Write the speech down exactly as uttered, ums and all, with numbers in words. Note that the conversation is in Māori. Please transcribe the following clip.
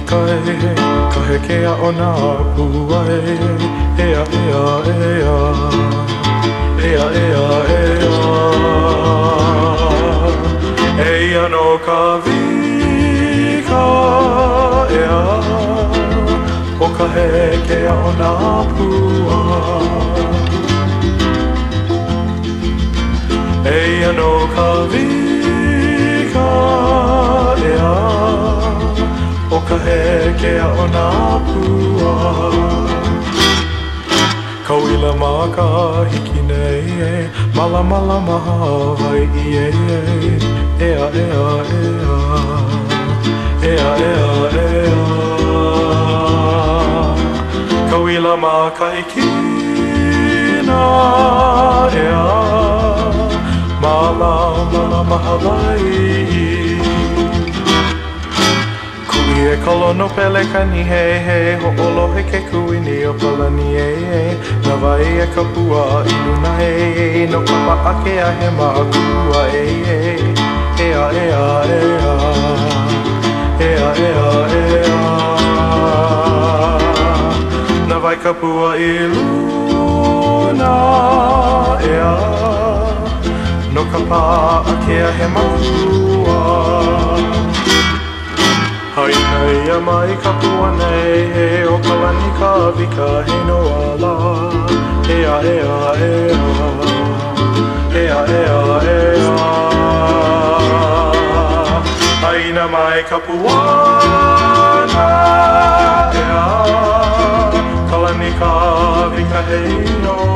kai Ka hekea o nā puai Ea, ea, ea Ea, ea, ea Eia no ka vika ea O ka hekea o nā puai Eia no ka vika ea O ka hekea o nā pua Kauila mā ka hiki nei e Mala mala maha vai i e Ea ea ea Ea ea ea Kauila mā ka hiki na ea Mala mala maha vai E kolono pele kani hei hei Ho'olohe ke kuini o palani e e Na vai e ka pua i luna e e No ka paake a he maakua e e Ea ea ea Ea ea ea Na vai ka pua i luna ea No ka paake a he maakua Haina ia mai ka pua nei he o ka lani ka vika he no ala Ea ea ea Ea ea ea Haina mai ka pua nei ea Ka lani ka vika he no